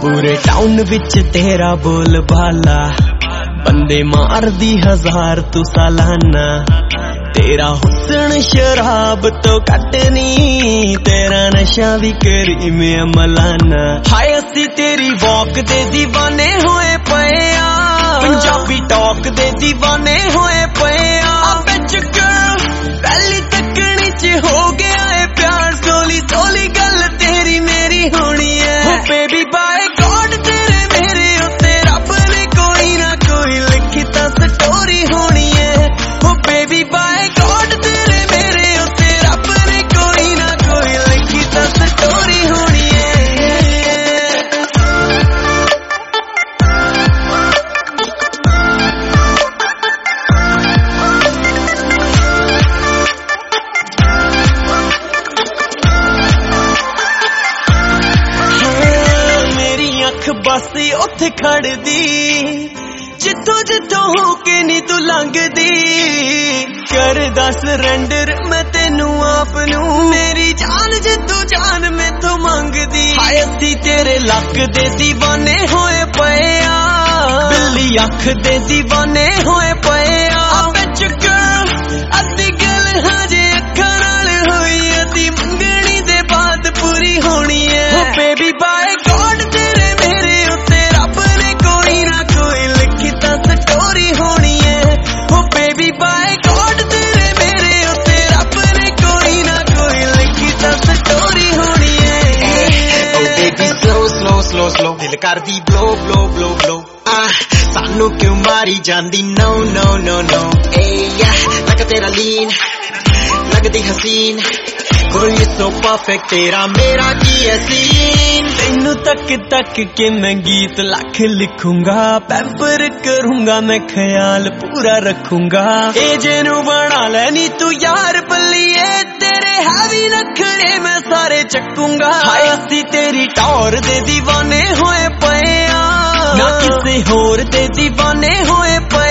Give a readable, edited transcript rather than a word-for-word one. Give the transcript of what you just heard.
पूरे टाउन विच तेरा बोल बाला, बंदे मारदी 1000 तू सालाना। तेरा हुस्न शराब तो कटनी, तेरा नशा भी करी में मलाना। हाय असी तेरी वॉक दे दीवाने होए पे आ, पंजाबी टॉक दे दीवाने होए पे आ। पहली तकनी च हो गया है प्यार, सोली सोली गल तेरी मेरी होनी है। बेबी बाय गॉड तेरे मेरे उत्ते रब ने कोई ना कोई लिखी ता स्टोरी होनी है। ओ बेबी बाय गॉड तेरे मेरे उत्ते रब ने कोई ना कोई लिखी ता स्टोरी होनी है। बस उथे खड़दी, जिथों जिथों होके नी तू लंघदी। कर दस रेंडर मैं तेनू आपनू, मेरी जान जितू जान मैथों मंगदी। हाय असी तेरे लक दे दीवाने होए पे आ, बिल्ली अख दे दीवाने होए पे आ। अद्धी गल हजे अखां नाल होई, अद्धी मंगनी दे बाद पूरी होनी है। बेबी बाय गॉड तेरे मेरे उत्ते रब ने कोई ना कोई लिखी ता स्टोरी होनी है। ओ बेबी बाय गॉड तेरे मेरे उत्ते रब ने कोई ना कोई लिखी ता स्टोरी होनी है। Oh baby slow slow slow slow, दिल कर दी ब्लो ब्लो ब्लो ब्लो। सानू क्यों मारी जांदी नो नो नो नो। लग तेरा लीन लगदी हसीन, कोई सो परफेक्ट तेरा मेरा की है सीन। तेनू तक तक के मैं गीत लाख लिखूंगा, पैम्पर करूंगा मैं ख्याल पूरा रखूंगा। ए जेनू बना लेनी तू यार बल्लिए, तेरे हैवी नखरे मैं सारे चकूंगा। हाय असी तेरी टौर दे दीवाने होए पे आ, ना किसे होर दे दीवाने होए पे